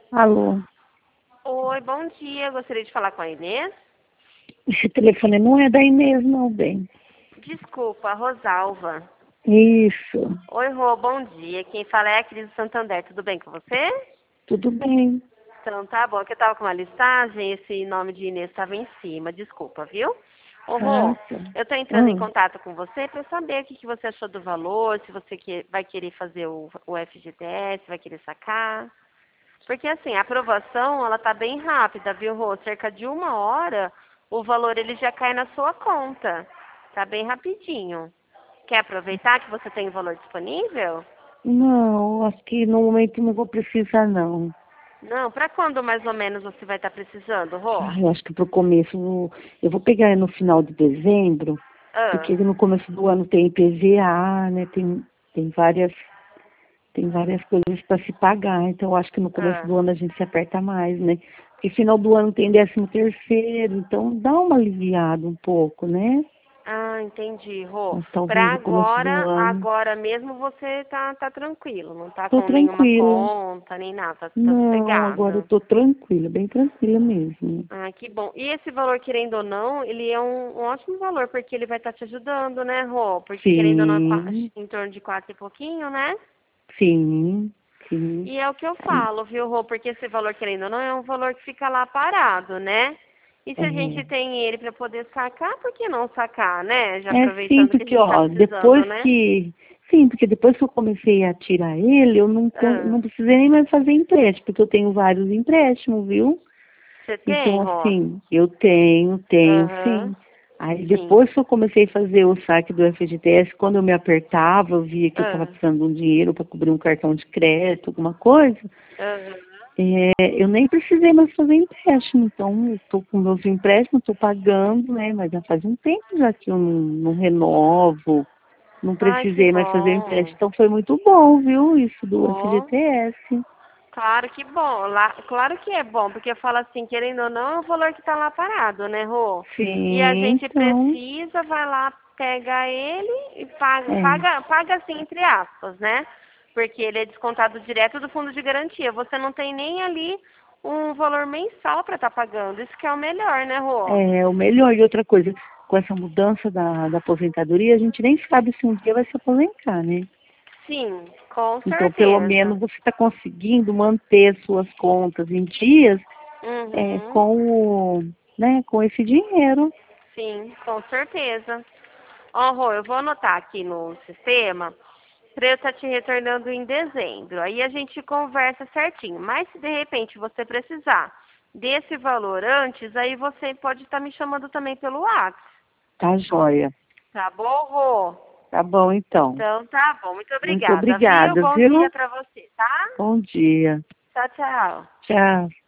Alô, Oi, bom dia. Gostaria de falar com a Inês. esse telefone não é da Inês, não, bem. Desculpa, Rosalva. Isso, Oi, Rô, bom dia. Quem fala é a Cris do Santander. Tudo bem com você? tudo bem. Então, tá bom. Que eu tava com uma listagem, esse nome de Inês estava em cima. Desculpa, viu? Ô, Ah, Rô, tá. eu tô entrando em Hum, contato com você para saber o que você achou do valor, se você vai querer fazer o FGTS, vai querer sacar. Porque assim, a aprovação, ela tá bem rápida, viu, Rô? Cerca de 1 hora, o valor ele já cai na sua conta. Tá bem rapidinho. Quer aproveitar que você tem o valor disponível? não, acho que no momento não vou precisar, não. Não, para quando mais ou menos você vai estar precisando, Rô? Eu acho que pro começo, eu vou pegar no final de dezembro, Ah, porque no começo do ano tem IPVA, né, tem tem várias coisas para se pagar, então eu acho que no começo ah. do ano a gente se aperta mais, né? Porque final do ano tem 13º, então dá uma aliviada um pouco, né? Ah, entendi, Rô. Mas Para talvez no começo do agora, ano. agora mesmo você tá tranquilo, não tá Tô com nenhuma tranquila. conta, nem nada, tá Não, agora eu sossegado. tô tranquila, bem tranquila mesmo. Ah, que bom. E esse valor, querendo ou não, ele é um ótimo valor, porque ele vai estar te ajudando, né, Rô? Porque querendo ou não, Sim, em torno de 4 e pouquinho, né? sim, sim. E é o que eu Aí, falo, viu, Rô? Porque esse valor, querendo ou não, é um valor que fica lá parado, né? E se a gente é, tem ele para poder sacar, por que não sacar, né? Já é sim, aproveitando que a porque gente está ó, precisando, depois né? que. Sim, porque depois que eu comecei a tirar ele, eu Ah, não precisei nem mais fazer empréstimo, porque eu tenho vários empréstimos, viu? você tem, Então, Rô? assim, eu tenho Aham, sim. Aí sim. depois que eu comecei a fazer o saque do FGTS, quando eu me apertava, eu via que eu estava Ah, precisando de um dinheiro para cobrir um cartão de crédito, alguma coisa, aham. eu nem precisei mais fazer empréstimo. Então, eu estou com meus empréstimos, estou pagando, né? Mas já faz um tempo já que eu não renovo, não Ai, que precisei mais fazer empréstimo. bom. Então, foi muito bom, viu, isso do Rô. FGTS. Claro que bom, lá, claro que é bom, porque eu falo assim, querendo ou não, é um valor que está lá parado, né, Rô? E a Sim, gente então, precisa, vai lá, pega ele e paga, é. paga assim, entre aspas, né? Porque ele é descontado direto do fundo de garantia. Você não tem nem ali um valor mensal para estar pagando. Isso que é o melhor, né, Rô? É o melhor. E outra coisa, com essa mudança da aposentadoria, a gente nem sabe se um dia vai se aposentar, né? Sim, com Então, pelo certeza. menos você está conseguindo manter suas contas em dias Uhum, com né, com esse dinheiro. sim, com certeza. Ó, Rô, eu vou anotar aqui no sistema para eu estar te retornando em dezembro. Aí a gente conversa certinho. Mas se de repente você precisar desse valor antes, aí você pode estar me chamando também pelo WhatsApp. Tá joia. Tá bom, Rô? Tá bom, então. Então tá bom. Muito Muito obrigada, viu? obrigada, Bom dia viu? para você, tá? Bom dia. Tchau, tchau. Tchau.